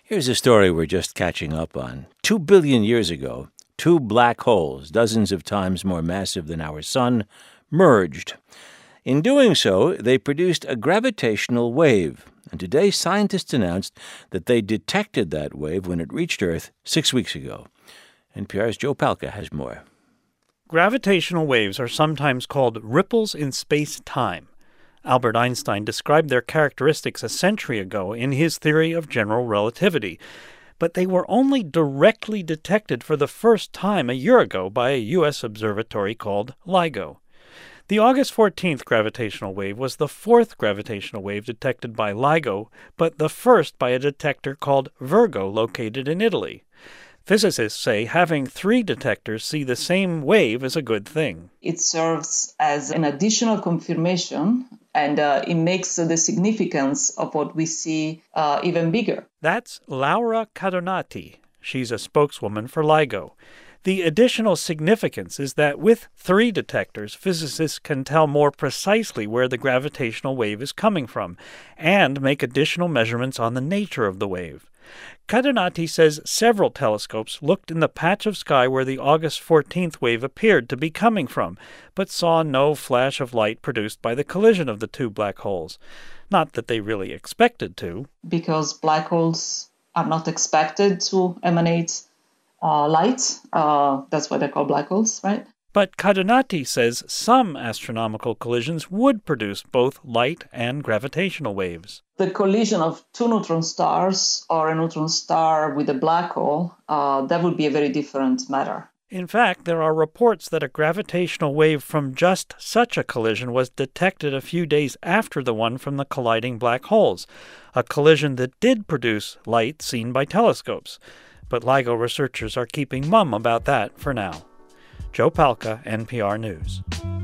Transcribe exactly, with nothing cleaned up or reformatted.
Here's a story we're just catching up on. Two billion years ago, two black holes, dozens of times more massive than our sun, merged. In doing so, they produced a gravitational wave. And today, scientists announced that they detected that wave when it reached Earth six weeks ago. N P R's Joe Palca has more. Gravitational waves are sometimes called ripples in space-time. Albert Einstein described their characteristics a century ago in his theory of general relativity, but they were only directly detected for the first time a year ago by a U S observatory called LIGO. The August fourteenth gravitational wave was the fourth gravitational wave detected by LIGO, but the first by a detector called Virgo located in Italy. Physicists say having three detectors see the same wave is a good thing. It serves as an additional confirmation, and uh, it makes the significance of what we see uh, even bigger. That's Laura Cadonati. She's a spokeswoman for LIGO. The additional significance is that with three detectors, physicists can tell more precisely where the gravitational wave is coming from and make additional measurements on the nature of the wave. Cadonati says several telescopes looked in the patch of sky where the August fourteenth wave appeared to be coming from, but saw no flash of light produced by the collision of the two black holes. Not that they really expected to. Because black holes are not expected to emanate uh, light. Uh, that's why they're called black holes, right? But Cadonati says some astronomical collisions would produce both light and gravitational waves. The collision of two neutron stars or a neutron star with a black hole, uh, that would be a very different matter. In fact, there are reports that a gravitational wave from just such a collision was detected a few days after the one from the colliding black holes, a collision that did produce light seen by telescopes. But LIGO researchers are keeping mum about that for now. Joe Palca, N P R News.